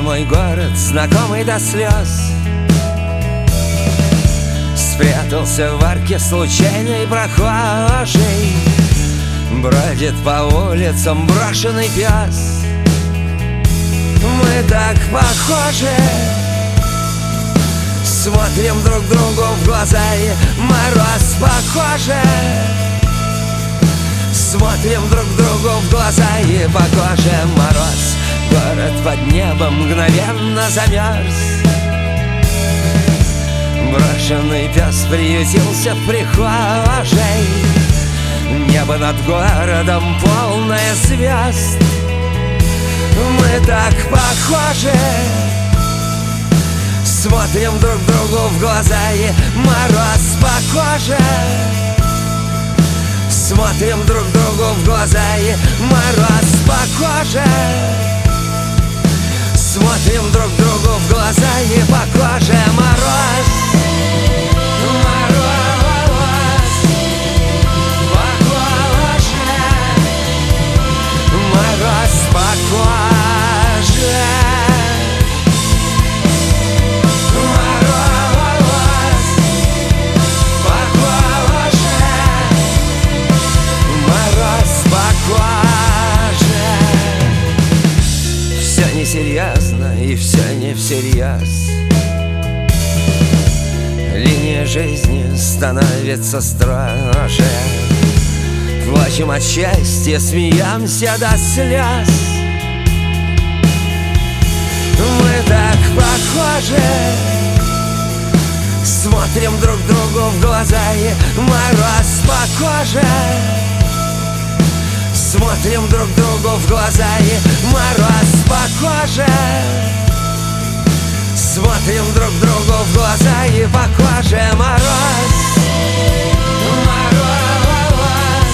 мой город, знакомый до слез, спрятался в арке случайный прохожий. Бродит по улицам брошенный пес. Мы так похожи, смотрим друг другу в глаза, и мороз похоже. Смотрим друг другу в глаза, и по коже мороз. Город под небом мгновенно замерз. Брошенный пес приютился в прихожей. Небо над городом полное звезд. Мы так похожи, смотрим друг другу в глаза, и мороз по коже. Смотрим друг другу в глаза, и мороз по коже. Смотрим друг другу в глаза, и по коже мороз. Мороз по коже. Мороз по коже. Мороз по коже. Мороз по коже. Все несерьезно и все не всерьез. Линия жизни становится строже. Плачем от счастья, смеемся до слез. Мы так похожи, смотрим друг другу в глаза, и мороз по коже. Смотрим друг другу в глаза, и мороз по коже. Смотрим друг другу в глаза, и по коже мороз. Мороз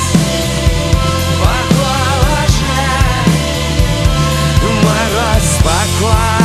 по коже. Мороз по коже.